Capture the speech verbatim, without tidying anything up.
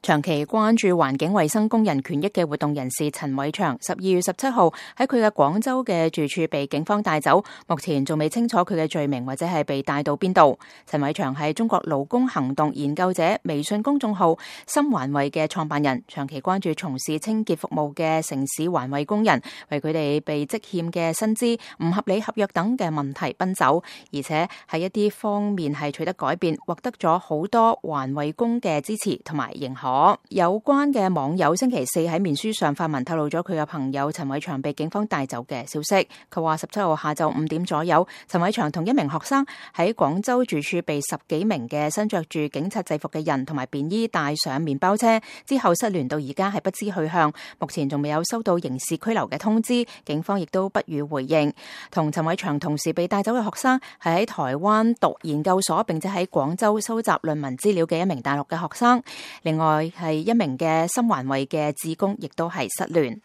長期關注環境衛生工人權益嘅活動人士陳偉祥，十二月十七號喺佢嘅廣州嘅住處被警方帶走，目前仲未清楚佢嘅罪名或者係被帶到邊度。陳偉祥係中國勞工行動研究者微信公眾號心環衛嘅創辦人，長期關注從事清潔服務嘅城市環衛工人，為佢哋被積欠嘅薪資、唔合理合約等嘅問題奔走，而且喺一啲方面係取得改變，獲得咗好多環衛工嘅支持同埋認可。有關嘅網友星期四喺面書上發文透露咗佢嘅朋友陳偉祥被警方帶走嘅消息。佢話十七號下晝五點左右，陳偉祥同一名學生喺廣州住處被十幾名嘅身着住警察制服嘅人同埋便衣帶上麵包車，之後失聯到而家係不知去向，目前仲未有收到刑事拘留嘅通知，警方亦都不予回應。同陳偉祥同時被帶走嘅學生係喺台灣讀研究所並且喺廣州收集論文資料嘅一名大陸嘅學生，另外係一名嘅心環衛嘅志工，亦都係失聯。